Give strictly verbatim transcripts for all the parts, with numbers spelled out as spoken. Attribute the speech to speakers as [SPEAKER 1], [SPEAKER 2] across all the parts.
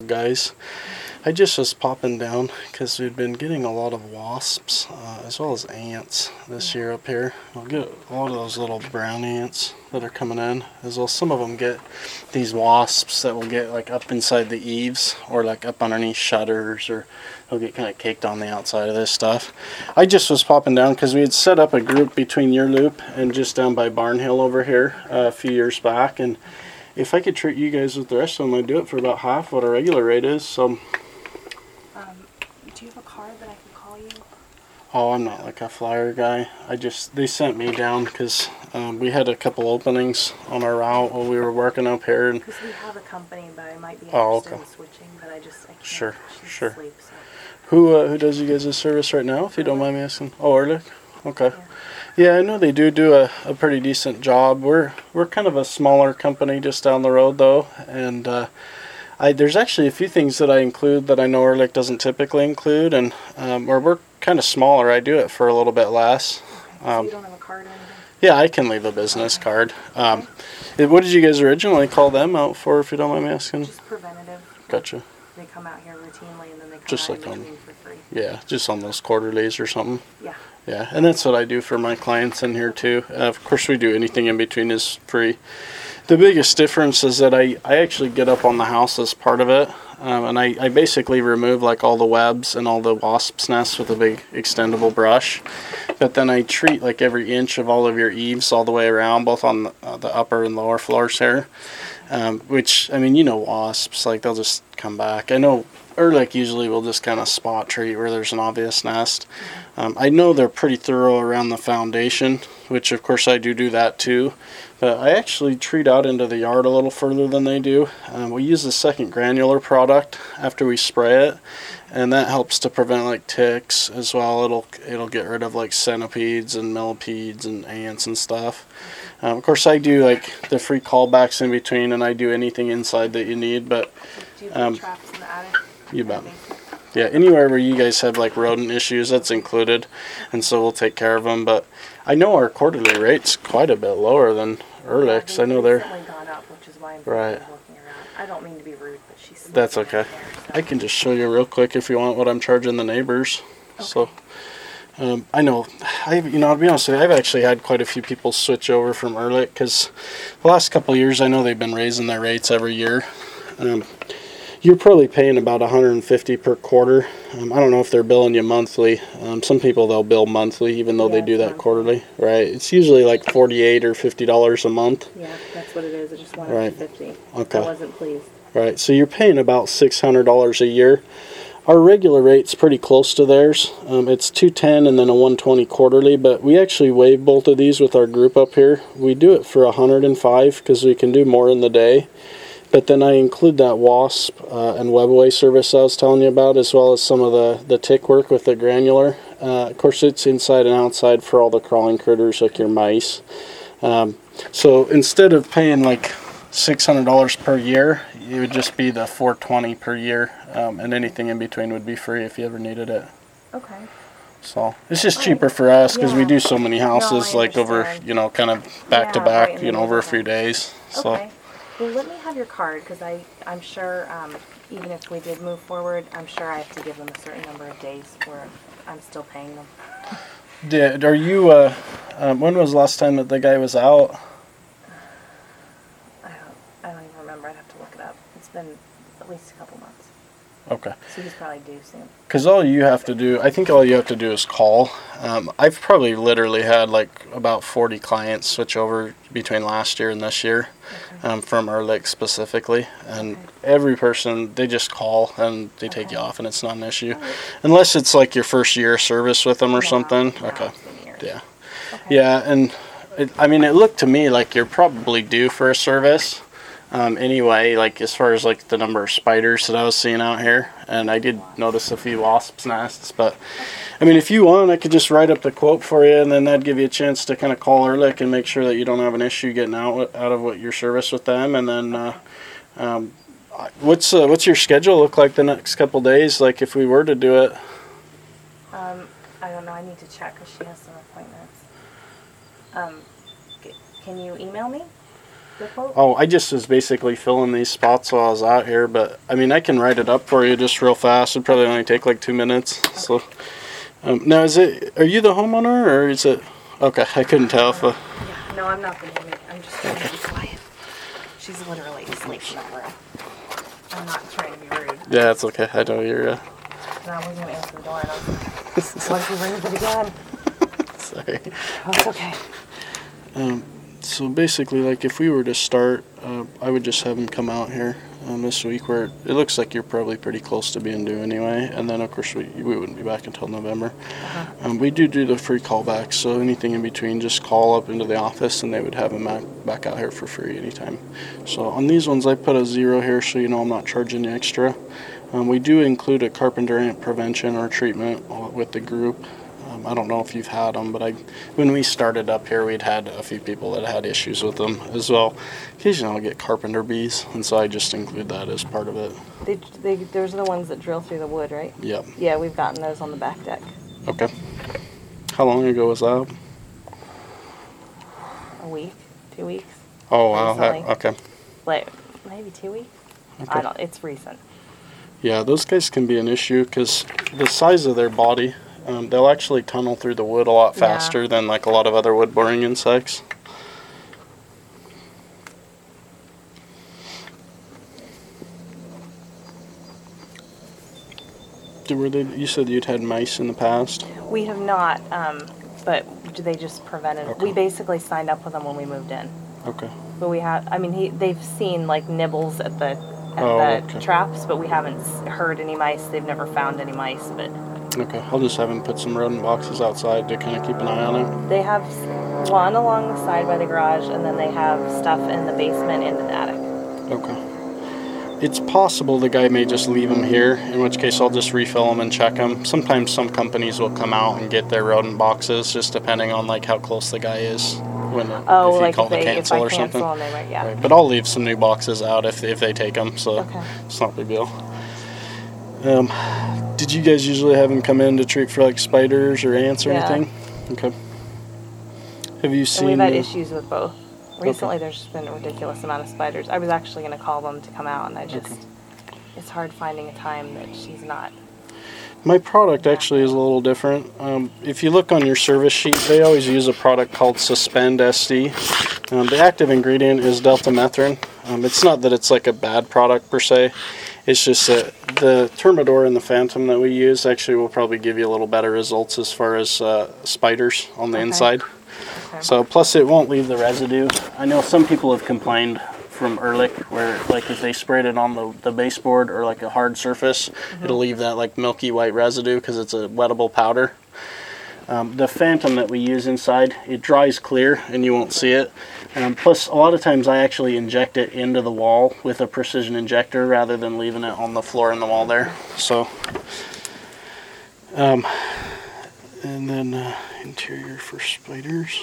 [SPEAKER 1] guys. I just was popping down because we've been getting a lot of wasps uh, as well as ants this year up here. We'll get a lot of those little brown ants that are coming in, as well as some of them get these wasps that will get like up inside the eaves or like up underneath shutters, or they'll get kind of caked on the outside of this stuff. I just was popping down because we had set up a group between your loop and just down by Barnhill over here uh, a few years back, and if I could treat you guys with the rest of them, I'd do it for about half what our regular rate is. So.
[SPEAKER 2] Do you have a card that I can call you?
[SPEAKER 1] Oh, I'm not like a flyer guy. I just, they sent me down because um, we had a couple openings on our route while we were working up here.
[SPEAKER 2] Because we have a company, but I might be
[SPEAKER 1] oh,
[SPEAKER 2] interested
[SPEAKER 1] okay.
[SPEAKER 2] in switching, but I just, I can't.
[SPEAKER 1] Sure,
[SPEAKER 2] She's
[SPEAKER 1] sure.
[SPEAKER 2] asleep, so.
[SPEAKER 1] Who uh, who does you guys' service right now, if you don't mind me asking? Oh, Ehrlich? Okay.
[SPEAKER 2] Yeah.
[SPEAKER 1] Yeah, I know they do do a, a pretty decent job. We're we're kind of a smaller company just down the road, though, and uh, I, there's actually a few things that I include that I know Ehrlich doesn't typically include, and um, where we're kind of smaller, I do it for a little bit less.
[SPEAKER 2] Okay.
[SPEAKER 1] Um,
[SPEAKER 2] so you don't have a card or anything?
[SPEAKER 1] Yeah, I can leave a business
[SPEAKER 2] okay.
[SPEAKER 1] card. Um, it, what did you guys originally call them out for, if you don't mind me asking?
[SPEAKER 2] Just preventative.
[SPEAKER 1] Gotcha.
[SPEAKER 2] They come out here routinely, and then they come
[SPEAKER 1] Just
[SPEAKER 2] out
[SPEAKER 1] like
[SPEAKER 2] in
[SPEAKER 1] on,
[SPEAKER 2] between for free.
[SPEAKER 1] Yeah, just on those quarterlies or something.
[SPEAKER 2] Yeah.
[SPEAKER 1] Yeah, and that's what I do for my clients in here too. Uh, of course, we do anything in between is free. The biggest difference is that I, I actually get up on the house as part of it, um, and I, I basically remove like all the webs and all the wasps' nests with a big extendable brush. But then I treat like every inch of all of your eaves all the way around, both on the, uh, the upper and lower floors here. Um, which, I mean, you know wasps, like they'll just come back. I know Ehrlich usually will just kind of spot treat where there's an obvious nest. Um, I know they're pretty thorough around the foundation, which of course I do do that too. But I actually treat out into the yard a little further than they do. Um, we use the second granular product after we spray it, and that helps to prevent like ticks as well. It'll it'll get rid of like centipedes and millipedes and ants and stuff. Um, of course, I do like the free callbacks in between, and I do anything inside that you need. But
[SPEAKER 2] do you have
[SPEAKER 1] um,
[SPEAKER 2] traps in the attic?
[SPEAKER 1] You bet. Yeah, anywhere where you guys have like rodent issues, that's included, and so we'll take care of them. But I know our quarterly rate's quite a bit lower than Ehrlich's.
[SPEAKER 2] Yeah,
[SPEAKER 1] I know they're
[SPEAKER 2] recently gone up, which is why I'm
[SPEAKER 1] right.
[SPEAKER 2] looking around. I don't mean to be rude, but she's.
[SPEAKER 1] That's okay.
[SPEAKER 2] There, so.
[SPEAKER 1] I can just show you real quick if you want what I'm charging the neighbors.
[SPEAKER 2] Okay.
[SPEAKER 1] So. Um, I know, I you know, to be honest with you, I've actually had quite a few people switch over from Ehrlich because the last couple of years I know they've been raising their rates every year. Um, you're probably paying about one hundred fifty per quarter. Um, I don't know if they're billing you monthly. Um, some people they'll bill monthly even though
[SPEAKER 2] yeah,
[SPEAKER 1] they do that
[SPEAKER 2] monthly.
[SPEAKER 1] quarterly, right? It's usually like forty-eight or fifty dollars a month.
[SPEAKER 2] Yeah, that's what it is. I just wanted
[SPEAKER 1] right.
[SPEAKER 2] fifty.
[SPEAKER 1] Okay.
[SPEAKER 2] I wasn't pleased.
[SPEAKER 1] Right, so you're paying about six hundred dollars a year. Our regular rate's pretty close to theirs. Um, it's two ten and then a one twenty quarterly, but we actually waive both of these with our group up here. We do it for one hundred five because we can do more in the day. But then I include that wasp uh, and webaway service I was telling you about, as well as some of the, the tick work with the granular. Uh, of course, it's inside and outside for all the crawling critters like your mice. Um, so instead of paying like six hundred dollars per year, it would just be the four hundred twenty dollars per year, um, and anything in between would be free if you ever needed it.
[SPEAKER 2] Okay.
[SPEAKER 1] So it's just cheaper for us because
[SPEAKER 2] yeah.
[SPEAKER 1] we do so many houses,
[SPEAKER 2] no,
[SPEAKER 1] like over,
[SPEAKER 2] understand.
[SPEAKER 1] you know, kind of back
[SPEAKER 2] yeah,
[SPEAKER 1] to back,
[SPEAKER 2] right
[SPEAKER 1] you know, over a few days. So.
[SPEAKER 2] Okay. Well, let me have your card because I, I'm sure um, even if we did move forward, I'm sure I have to give them a certain number of days where I'm still paying them.
[SPEAKER 1] Did, are you, uh, um, when was the last time that the guy was out?
[SPEAKER 2] I don't, I don't even remember. I'd have to look it up. It's been at least a couple months.
[SPEAKER 1] Okay.
[SPEAKER 2] So he's probably due soon.
[SPEAKER 1] Because all you have to do, I think all you have to do is call. Um, I've probably literally had like about forty clients switch over between last year and this year, okay. um, from Ehrlich specifically. And okay. every person, they just call and they take okay. you off and it's not an issue. Right. Unless it's like your first year of service with them or no, something.
[SPEAKER 2] No,
[SPEAKER 1] okay. Yeah.
[SPEAKER 2] Okay.
[SPEAKER 1] Yeah, and it, I mean, it looked to me like you're probably due for a service. Um, anyway, like as far as like the number of spiders that I was seeing out here, and I did notice a few wasps' nests, but I mean, if you want, I could just write up the quote for you, and then that'd give you a chance to kind of call Ehrlich and make sure that you don't have an issue getting out out of what your service with them. And then, uh, um, what's uh, what's your schedule look like the next couple days? Like if we were to do it.
[SPEAKER 2] Um, I don't know. I need to check because she has some appointments. Um, can you email me? the quote?
[SPEAKER 1] Oh, I just was basically filling these spots while I was out here, but I mean, I can write it up for you just real fast. It'd probably only take like two minutes. Okay. So, um, now is it? Are you the homeowner, or is it? Okay, I couldn't tell if. Uh,
[SPEAKER 2] yeah, no, I'm not the neighbor. I'm just trying to be quiet. She's literally asleep in that room. I'm not trying to be rude.
[SPEAKER 1] Yeah, it's okay. I know you're. Uh...
[SPEAKER 2] No, I wasn't gonna answer the door. And I was like, what if he rings it again?
[SPEAKER 1] Sorry.
[SPEAKER 2] Oh, it's okay.
[SPEAKER 1] Um, so basically, like if we were to start, uh, I would just have him come out here um, this week, where it looks like you're probably pretty close to being due anyway. And then of course we we wouldn't be back until November. Uh-huh. Um, we do do the free callbacks, so anything in between, just call up into the office, and they would have him back, back out here for free anytime. So on these ones, I put a zero here, so you know I'm not charging you extra. Um, we do include a carpenter ant prevention or treatment with the group. Um, I don't know if you've had them, but I, when we started up here, we'd had a few people that had issues with them as well. Occasionally I'll get carpenter bees, and so I just include that as part of it.
[SPEAKER 2] They, they, those are the ones that drill through the wood, right?
[SPEAKER 1] Yep.
[SPEAKER 2] Yeah, we've gotten those on the back deck.
[SPEAKER 1] Okay. How long ago was that?
[SPEAKER 2] A week, two weeks.
[SPEAKER 1] Oh, wow. That,
[SPEAKER 2] Recently.
[SPEAKER 1] okay.
[SPEAKER 2] Like, maybe two weeks?
[SPEAKER 1] Okay.
[SPEAKER 2] I don't, it's recent.
[SPEAKER 1] Yeah, those guys can be an issue because the size of their body, um, they'll actually tunnel through the wood a lot faster yeah. than like a lot of other wood boring insects. Were they, you said you'd had mice in the past?
[SPEAKER 2] We have not, um, but they just prevented. Okay. We basically signed up with them when we moved in.
[SPEAKER 1] Okay.
[SPEAKER 2] But we have, I mean, he, they've seen like nibbles at the at
[SPEAKER 1] oh,
[SPEAKER 2] the
[SPEAKER 1] okay.
[SPEAKER 2] traps, but we haven't heard any mice. They've never found any mice, but.
[SPEAKER 1] Okay, I'll just have them put some rodent boxes outside to kind of keep an eye on it.
[SPEAKER 2] They have one along the side by the garage, and then they have stuff in the basement and in the attic.
[SPEAKER 1] Okay. It's possible the guy may just leave them here, in which case I'll just refill them and check them. Sometimes some companies will come out and get their rodent boxes, just depending on like how close the guy is. When
[SPEAKER 2] oh,
[SPEAKER 1] if you
[SPEAKER 2] like
[SPEAKER 1] call
[SPEAKER 2] if, they,
[SPEAKER 1] to cancel
[SPEAKER 2] if I
[SPEAKER 1] or
[SPEAKER 2] cancel
[SPEAKER 1] something.
[SPEAKER 2] and they might, yeah.
[SPEAKER 1] Right. But I'll leave some new boxes out if if they take them, so
[SPEAKER 2] okay.
[SPEAKER 1] It's not a big deal. Um, did you guys usually have him come in to treat for like spiders or ants or
[SPEAKER 2] yeah.
[SPEAKER 1] anything? Okay. Have you seen?
[SPEAKER 2] And we've had
[SPEAKER 1] uh,
[SPEAKER 2] issues with both. Recently,
[SPEAKER 1] okay.
[SPEAKER 2] there's just been a ridiculous amount of spiders. I was actually going to call them to come out, and I just.
[SPEAKER 1] Okay.
[SPEAKER 2] It's hard finding a time that she's not.
[SPEAKER 1] My product actually is a little different. Um, if you look on your service sheet, they always use a product called Suspend S D. Um, the active ingredient is deltamethrin. Um, it's not that it's like a bad product per se. It's just that the Termidor and the Phantom that we use actually will probably give you a little better results as far as uh, spiders on the
[SPEAKER 2] okay.
[SPEAKER 1] inside.
[SPEAKER 2] Okay.
[SPEAKER 1] So plus it won't leave the residue. I know some people have complained from Ehrlich where like if they sprayed it on the, the baseboard or like a hard surface, mm-hmm. it'll leave that like milky white residue because it's a wettable powder. Um, the Phantom that we use inside, it dries clear and you won't see it. Um, plus a lot of times I actually inject it into the wall with a precision injector rather than leaving it on the floor in the wall there. So, um, and then uh, interior for spiders.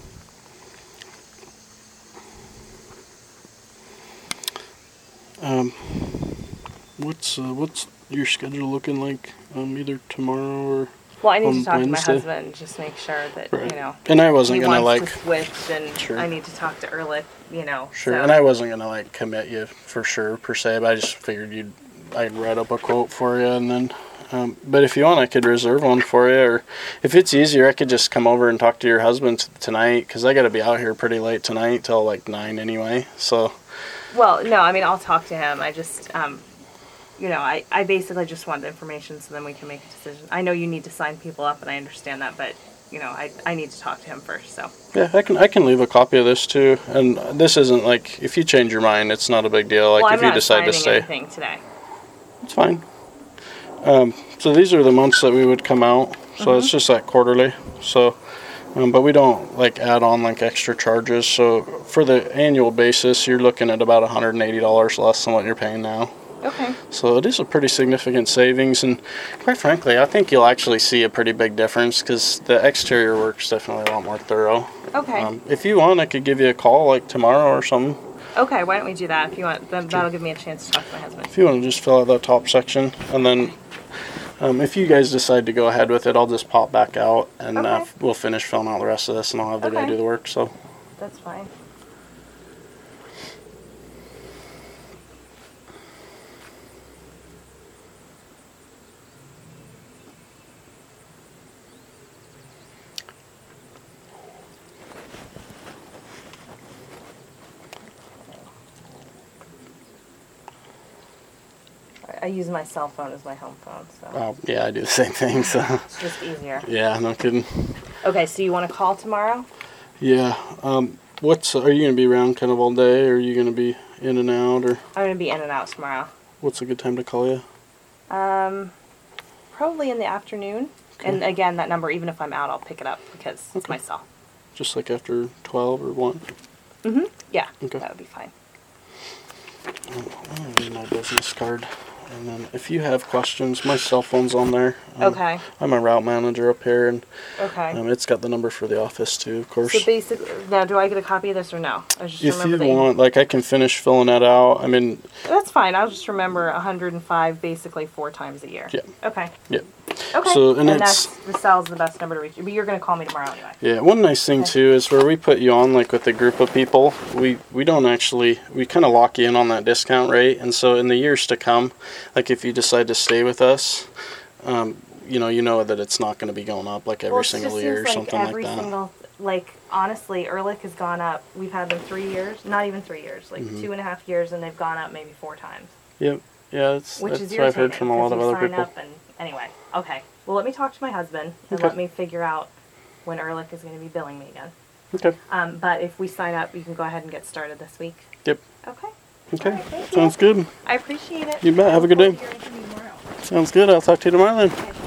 [SPEAKER 1] Um, what's uh, what's your schedule looking like? Um, either tomorrow or
[SPEAKER 2] well, I need
[SPEAKER 1] on
[SPEAKER 2] to talk
[SPEAKER 1] Wednesday?
[SPEAKER 2] to my husband and just make sure that
[SPEAKER 1] right.
[SPEAKER 2] you know.
[SPEAKER 1] And I wasn't
[SPEAKER 2] he
[SPEAKER 1] gonna
[SPEAKER 2] wants
[SPEAKER 1] like
[SPEAKER 2] to switch, and
[SPEAKER 1] sure.
[SPEAKER 2] I need to talk to Ehrlich. You know.
[SPEAKER 1] Sure.
[SPEAKER 2] So.
[SPEAKER 1] And I wasn't gonna like commit you for sure per se, but I just figured you'd I'd write up a quote for you and then. Um, but if you want, I could reserve one for you, or if it's easier, I could just come over and talk to your husband t- tonight, because I got to be out here pretty late tonight till like nine anyway. So.
[SPEAKER 2] Well, no, I mean I'll talk to him. I just, um, you know, I, I basically just want information so then we can make a decision. I know you need to sign people up, and I understand that, but you know, I I need to talk to him first. So.
[SPEAKER 1] Yeah, I can I can leave a copy of this too, and this isn't like if you change your mind, it's not a big deal. Like
[SPEAKER 2] well,
[SPEAKER 1] if
[SPEAKER 2] I'm
[SPEAKER 1] you
[SPEAKER 2] not
[SPEAKER 1] decide to
[SPEAKER 2] signing
[SPEAKER 1] stay.
[SPEAKER 2] anything today.
[SPEAKER 1] It's fine. Um, so these are the months that we would come out. So
[SPEAKER 2] mm-hmm.
[SPEAKER 1] it's just like quarterly. So, um, but we don't like add on like extra charges. So for the annual basis, you're looking at about one hundred eighty dollars less than what you're paying now.
[SPEAKER 2] Okay.
[SPEAKER 1] So it is a pretty significant savings, and quite frankly, I think you'll actually see a pretty big difference because the exterior work's definitely a lot more thorough.
[SPEAKER 2] Okay.
[SPEAKER 1] Um, if you want, I could give you a call like tomorrow or something.
[SPEAKER 2] Okay, why don't we do that if you want? Then that'll give me a chance to talk to my husband.
[SPEAKER 1] If you want to just fill out that top section, and then um, if you guys decide to go ahead with it, I'll just pop back out, and
[SPEAKER 2] okay.
[SPEAKER 1] uh, we'll finish filling out the rest of this, and I'll have the
[SPEAKER 2] okay.
[SPEAKER 1] guy do the work. So
[SPEAKER 2] that's fine. I use my cell phone as my home phone, so
[SPEAKER 1] Oh, yeah, I do the same thing. So
[SPEAKER 2] it's just easier.
[SPEAKER 1] yeah, no kidding.
[SPEAKER 2] Okay, so you want to call tomorrow?
[SPEAKER 1] Yeah. Um, what's are you gonna be around kind of all day, or are you gonna be in and out, or
[SPEAKER 2] I'm gonna be in and out tomorrow.
[SPEAKER 1] what's a good time to call you?
[SPEAKER 2] Um, probably in the afternoon.
[SPEAKER 1] Okay.
[SPEAKER 2] And again, that number, even if I'm out, I'll pick it up because it's
[SPEAKER 1] Okay.
[SPEAKER 2] my cell.
[SPEAKER 1] Just like after twelve or one.
[SPEAKER 2] Mm-hmm. Yeah,
[SPEAKER 1] Okay.
[SPEAKER 2] that would be fine.
[SPEAKER 1] I'll give you my business card, and then if you have questions, my cell phone's on there. Um,
[SPEAKER 2] Okay.
[SPEAKER 1] I'm a route manager up here, and
[SPEAKER 2] Okay.
[SPEAKER 1] um, it's got the number for the office too, of course.
[SPEAKER 2] So basically, now do I get a copy of this or no? I just
[SPEAKER 1] If
[SPEAKER 2] remember
[SPEAKER 1] you
[SPEAKER 2] that
[SPEAKER 1] want, like, I can finish filling that out. I mean,
[SPEAKER 2] That's fine. I'll just remember one hundred five basically four times a year.
[SPEAKER 1] Yeah.
[SPEAKER 2] Okay.
[SPEAKER 1] yeah.
[SPEAKER 2] Okay.
[SPEAKER 1] So, and
[SPEAKER 2] that's
[SPEAKER 1] it's-
[SPEAKER 2] the cell's the best number to reach you. But you're going to call me tomorrow anyway.
[SPEAKER 1] Yeah, one nice thing
[SPEAKER 2] Okay.
[SPEAKER 1] too is where we put you on, like with a group of people, we, we don't actually, we kind of lock you in on that discount rate. And so in the years to come, like if you decide to stay with us, um, you know, you know that it's not going to be going up like every
[SPEAKER 2] Well, it
[SPEAKER 1] single
[SPEAKER 2] just
[SPEAKER 1] year
[SPEAKER 2] seems
[SPEAKER 1] or something
[SPEAKER 2] like every
[SPEAKER 1] like that.
[SPEAKER 2] single, like, honestly, Ehrlich has gone up. We've had them three years, not even three years, like
[SPEAKER 1] Mm-hmm.
[SPEAKER 2] two and a half years, and they've gone up maybe four times.
[SPEAKER 1] Yep. Yeah, it's,
[SPEAKER 2] Which
[SPEAKER 1] that's
[SPEAKER 2] is
[SPEAKER 1] what I've
[SPEAKER 2] irritating
[SPEAKER 1] heard from a lot of
[SPEAKER 2] because you
[SPEAKER 1] other
[SPEAKER 2] sign
[SPEAKER 1] people.
[SPEAKER 2] up and anyway. Okay. Well, let me talk to my husband and
[SPEAKER 1] Okay.
[SPEAKER 2] let me figure out when Ehrlich is going to be billing me again.
[SPEAKER 1] Okay.
[SPEAKER 2] Um, but if we sign up, you can go ahead and get started this week.
[SPEAKER 1] Yep.
[SPEAKER 2] Okay.
[SPEAKER 1] Okay.
[SPEAKER 2] All right, thank you.
[SPEAKER 1] Sounds good.
[SPEAKER 2] I appreciate it.
[SPEAKER 1] You bet. Have a good day.
[SPEAKER 2] Hearing from you tomorrow.
[SPEAKER 1] Sounds good. I'll talk to you tomorrow then.
[SPEAKER 2] Okay.